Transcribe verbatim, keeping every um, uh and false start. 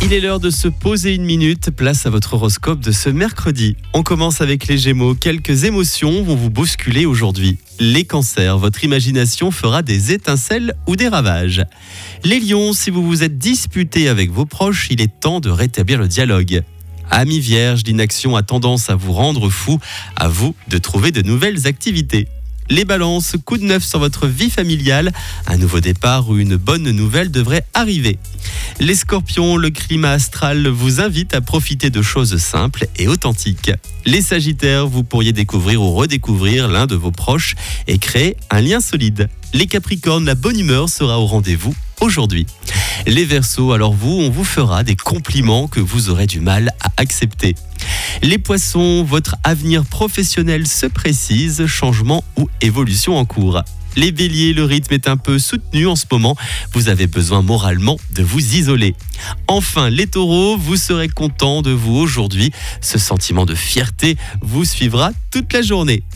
Il est l'heure de se poser une minute, place à votre horoscope de ce mercredi. On commence avec les Gémeaux, quelques émotions vont vous bousculer aujourd'hui. Les Cancers, votre imagination fera des étincelles ou des ravages. Les Lions, si vous vous êtes disputé avec vos proches, il est temps de rétablir le dialogue. Amis Vierges, l'inaction a tendance à vous rendre fou, à vous de trouver de nouvelles activités. Les Balances, coup de neuf sur votre vie familiale, un nouveau départ ou une bonne nouvelle devrait arriver. Les Scorpions, le climat astral vous invite à profiter de choses simples et authentiques. Les Sagittaires, vous pourriez découvrir ou redécouvrir l'un de vos proches et créer un lien solide. Les Capricornes, la bonne humeur sera au rendez-vous aujourd'hui. Les Verseaux, alors vous, on vous fera des compliments que vous aurez du mal à accepter. Les Poissons, votre avenir professionnel se précise, changement ou évolution en cours. Les Béliers, le rythme est un peu soutenu en ce moment, vous avez besoin moralement de vous isoler. Enfin, les Taureaux, vous serez content de vous aujourd'hui, ce sentiment de fierté vous suivra toute la journée.